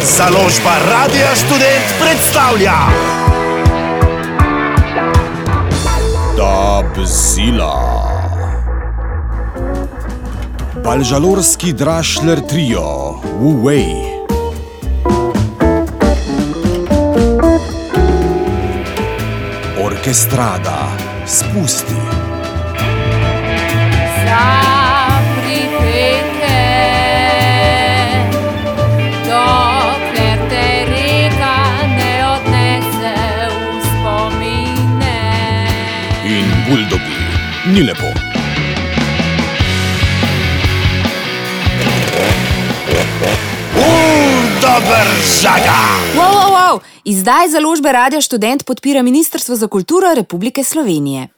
Založba Radia Študent predstavlja Dabzila. Balžalorski Drašler trio Wu Wei. Orkestrada Spusti. In buldogi, ni lepo. Dober žaga! Wow. Izdaj Založbe Radia Študent podpira Ministrstvo za kulturo Republike Slovenije.